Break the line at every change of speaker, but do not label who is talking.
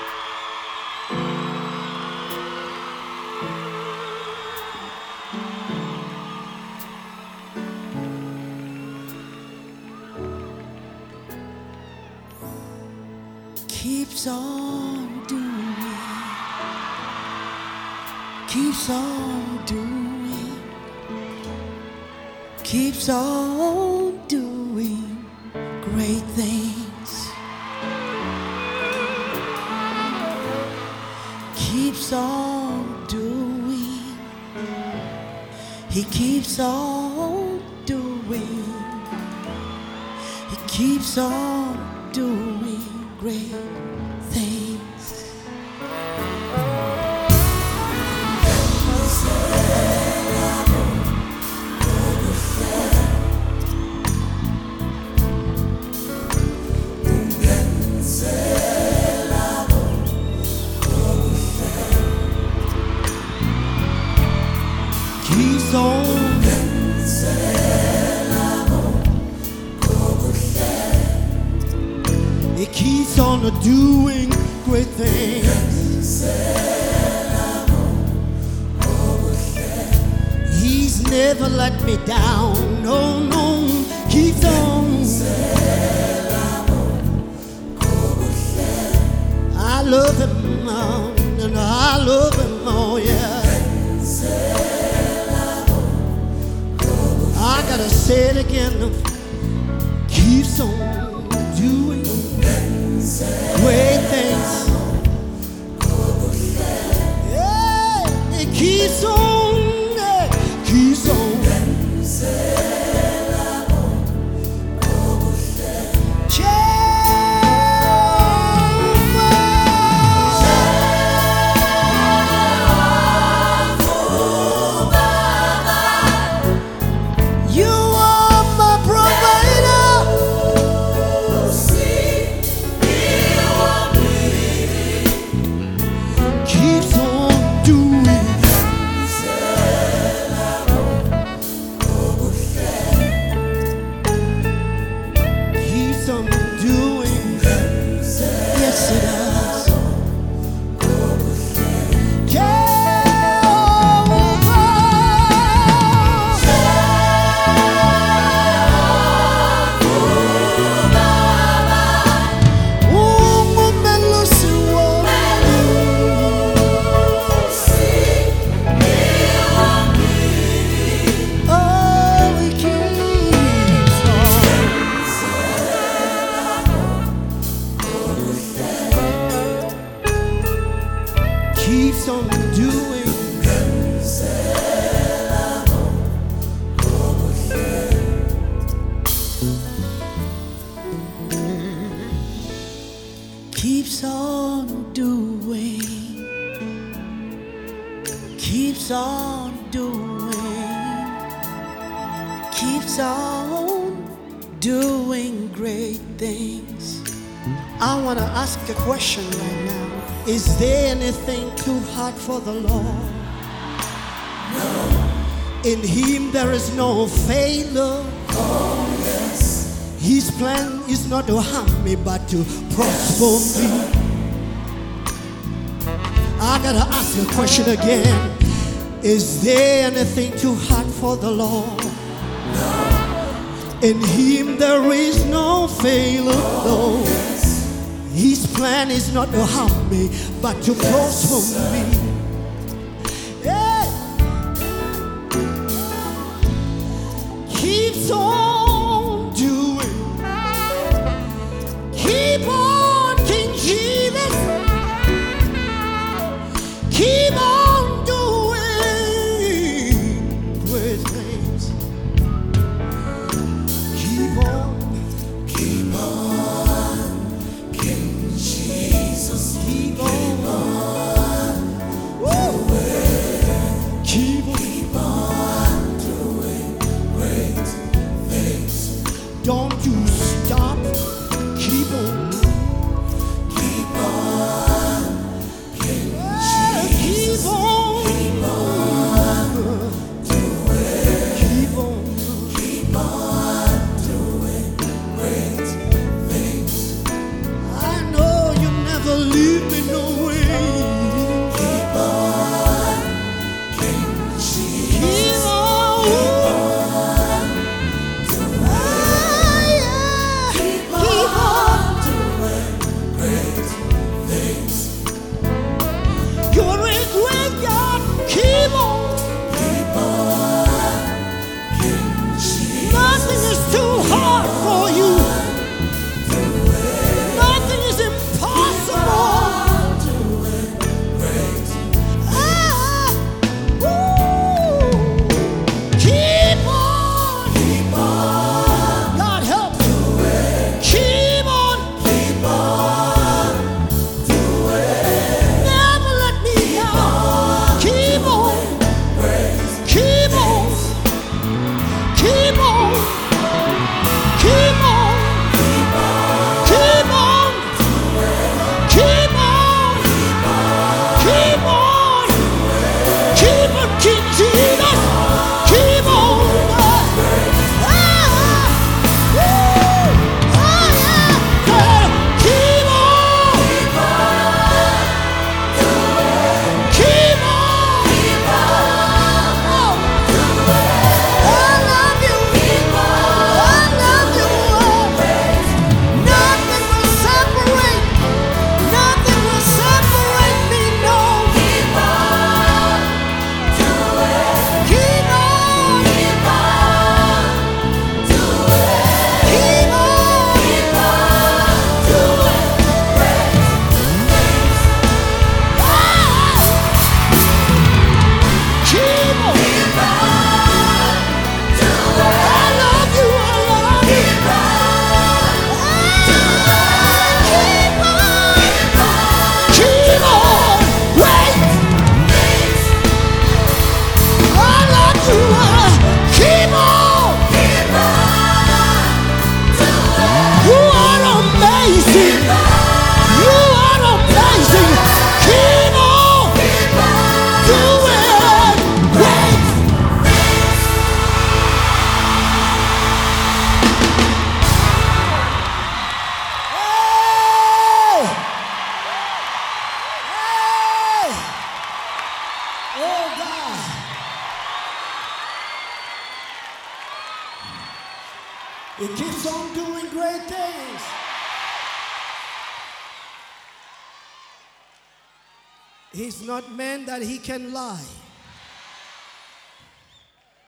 Keeps on doing, keeps on doing, keeps on doing great things. Keeps on doing, he keeps on doing, he keeps on doing great things. Keeps on, it keeps on doing great things. He's never let me down, no, no, keeps on. I love him, and I love him, oh yeah. I gotta say it again, keeps on doing great things. Yeah, it keeps on, keeps on. Keeps on doing, keeps on doing, keeps on doing, keeps on doing great things. I want to ask a question right now. Is there anything too hard for the Lord? No. In him there is no failure. Oh, yes. His plan is not to harm me, but to prosper me. I gotta ask a question again. Is there anything too hard for the Lord? No. In him there is no failure. No. Yes. His plan is not to harm me, but to prosper me. Yeah. Keeps on doing, keep on, King Jesus. Keep on doing great things. Keep on, keep on, King Jesus. Keep on, keep on doing great things. He keeps on doing great things. He's not man that he can lie.